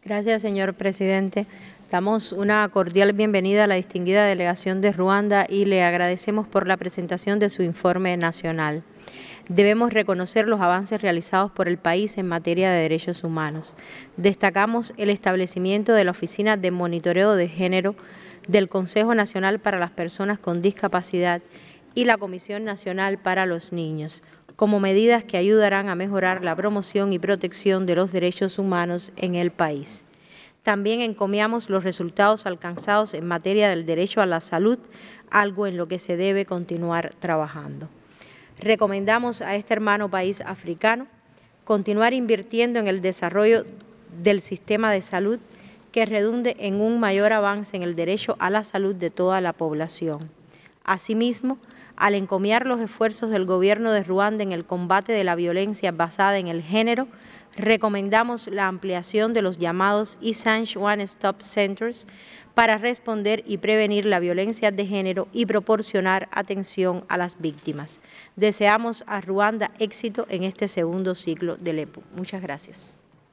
Gracias, señor presidente. Damos una cordial bienvenida a la distinguida delegación de Ruanda y le agradecemos por la presentación de su informe nacional. Debemos reconocer los avances realizados por el país en materia de derechos humanos. Destacamos el establecimiento de la Oficina de Monitoreo de Género del Consejo Nacional para las Personas con Discapacidad y la Comisión Nacional para los Niños, como medidas que ayudarán a mejorar la promoción y protección de los derechos humanos en el país. También encomiamos los resultados alcanzados en materia del derecho a la salud, algo en lo que se debe continuar trabajando. Recomendamos a este hermano país africano continuar invirtiendo en el desarrollo del sistema de salud que redunde en un mayor avance en el derecho a la salud de toda la población. Asimismo, al encomiar los esfuerzos del gobierno de Ruanda en el combate de la violencia basada en el género, recomendamos la ampliación de los llamados Isange One Stop Centers para responder y prevenir la violencia de género y proporcionar atención a las víctimas. Deseamos a Ruanda éxito en este segundo ciclo del EPU. Muchas gracias.